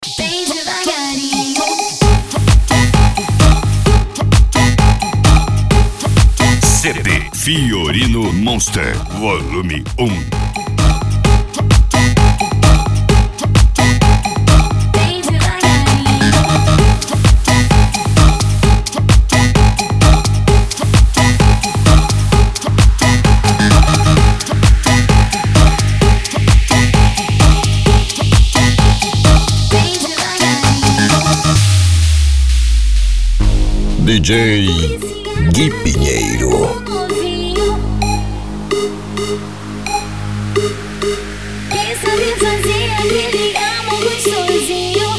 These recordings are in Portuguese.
Bem devagarinho. CD Fiorino Monster Volume 1. DJ Gui Pinheiro. Quem sabe fazer aquele amor gostosinho?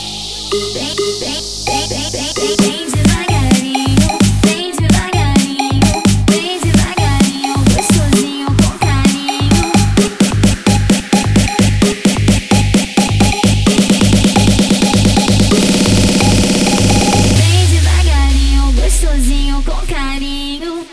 Bem devagarinho, bem devagarinho, bem devagarinho, gostosinho com carinho. Bem devagarinho, gostosinho com carinho.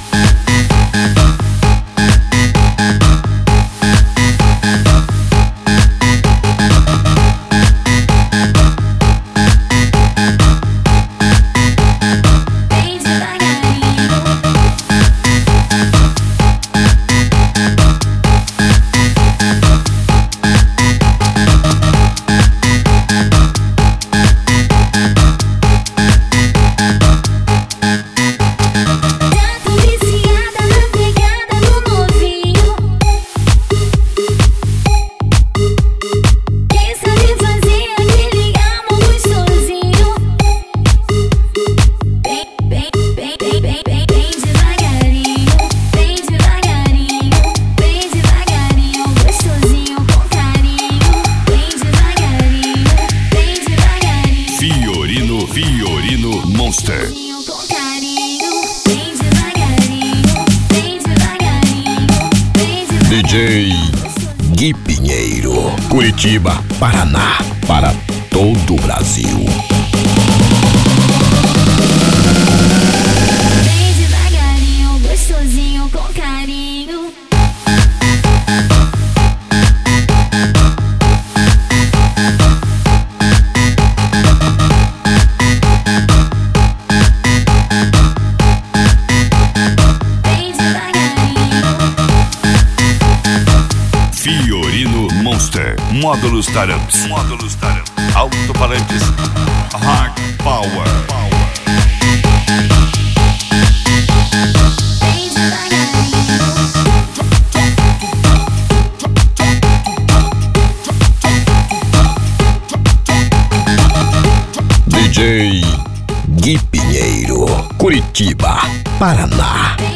Fiorino Monster. Com carinho, bem devagarinho, bem devagarinho, bem devagarinho. DJ Gui Pinheiro. Curitiba, Paraná, para todo o Brasil. Bem devagarinho, gostosinho com carinho. Fiorino Monster. Módulos Taramps. Alto-falantes. Hard Power. Bem DJ Gui Pinheiro. Curitiba, Paraná.